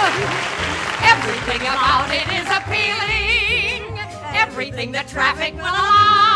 Everything about it is appealing. Everything the traffic will allow.